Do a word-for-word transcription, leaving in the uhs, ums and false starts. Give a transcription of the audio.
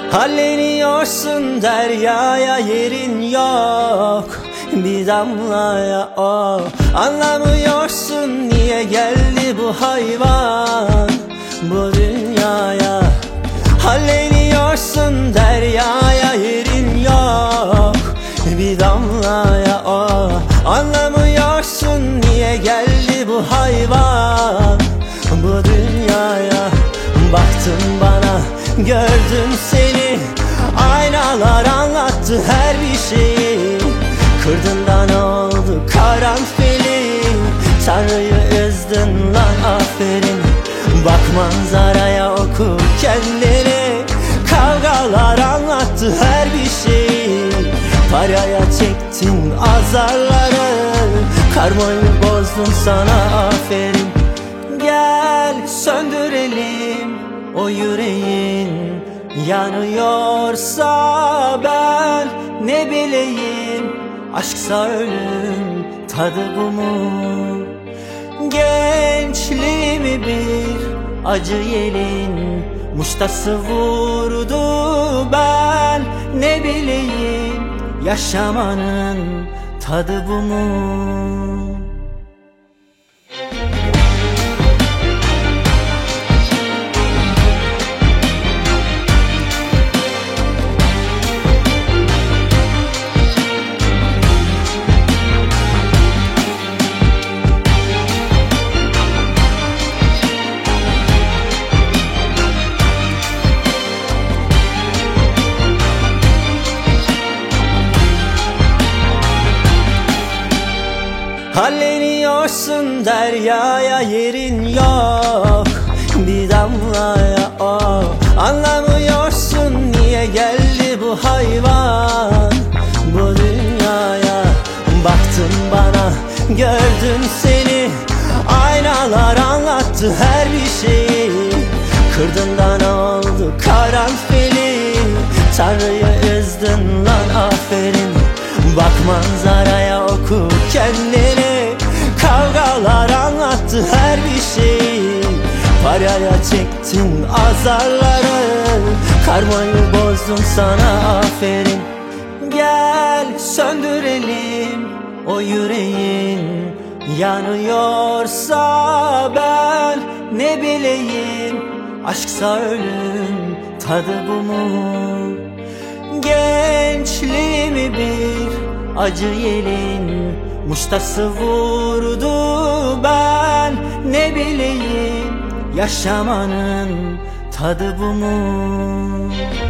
Halleniyorsun deryaya, yerin yok bir damlaya. Oh, anlamıyorsun niye geldi bu hayvan bu dünyaya. Halleniyorsun deryaya, yerin yok bir damlaya. Oh, anlamıyorsun niye geldi bu hayvan bu dünyaya. Baktın bana, gördüm seni, aynalar anlattı her bir şeyi. Kırdın da ne oldu karanfili, Tanrı'yı üzdün lan aferin. Bak manzaraya, oku kendini, kavgalar anlattı her bir şeyi. Paraya çektin azarları, karmayı bozdun, sana aferin. Gel söndürelim o yüreğin, yanıyorsa ben ne bileyim. Aşksa ölüm, tadı bu mu? Gençliğimi bir acı yelin muştası vurdu, ben ne bileyim. Yaşamanın tadı bu mu? Halleniyorsun deryaya, yerin yok bir damlaya. Oh, anlamıyorsun niye geldi bu hayvan bu dünyaya. Baktın bana, gördüm seni, aynalar anlattı her bir şeyi. Kırdın da ne oldu karanfili, Tanrı'yı üzdün lan aferin. Bak manzaraya, oku kendini, kavgalar anlattı her bir şeyi. Paraya çektin azarları, karmayı bozdun, sana aferin. Gel söndürelim o yüreğin, yanıyorsa ben ne bileyim. Aşksa ölüm, tadı bu mu? Gençliğimi bir acı yelin muştası vurdu, ben ne bileyim. Yaşamanın tadı bu mu?